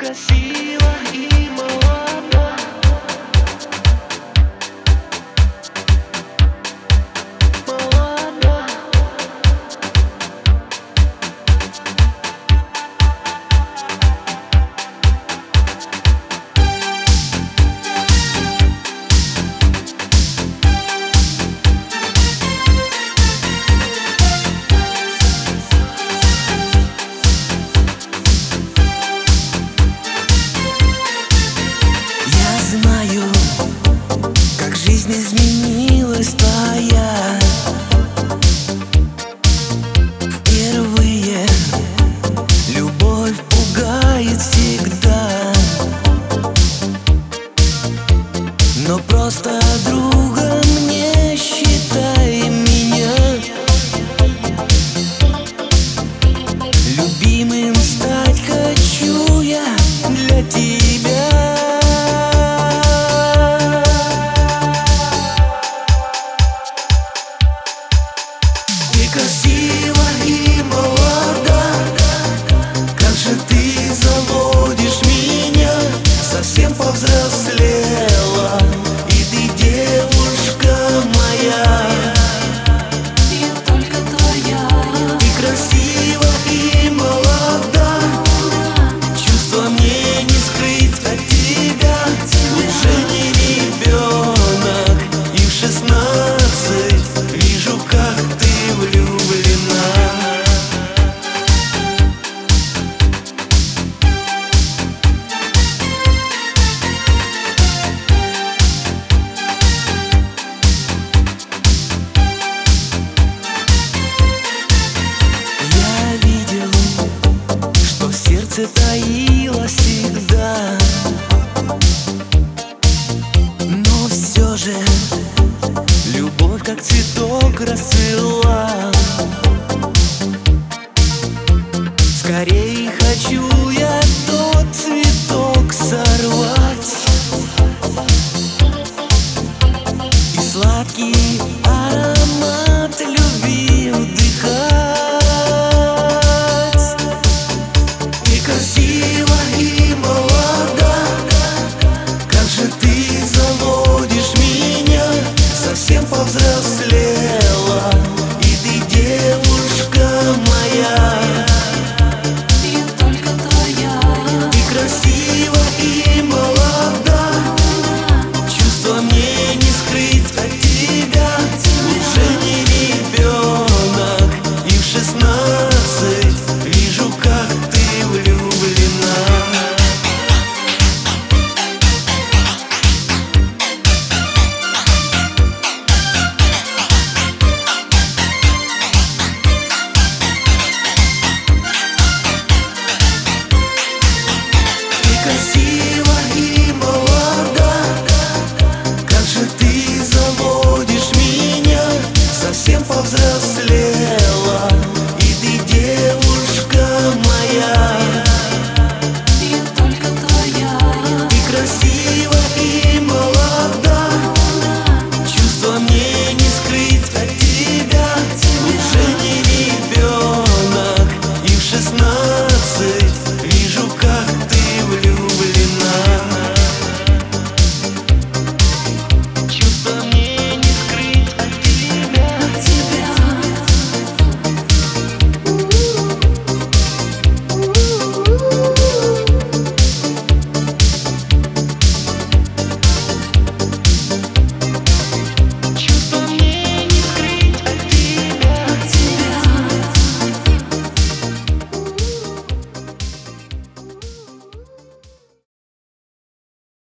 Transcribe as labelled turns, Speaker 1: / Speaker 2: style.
Speaker 1: красива и молода. Молода.
Speaker 2: Знаю, как жизнь изменилась твоя. Впервые любовь пугает всегда, но просто другом не считай меня. Любимым стать хочу я для тебя. Красива и молода, как же ты заводишь меня. Совсем повзрослела, и ты девушка моя.
Speaker 3: Я только твоя.
Speaker 2: Ты красива и молода, чувства мне не скрыть от тебя. Уже не ребенок, и в 16 вижу, как ты влюблена. Я видел, что в сердце таилось всегда, но все же любовь как цветок расцвела.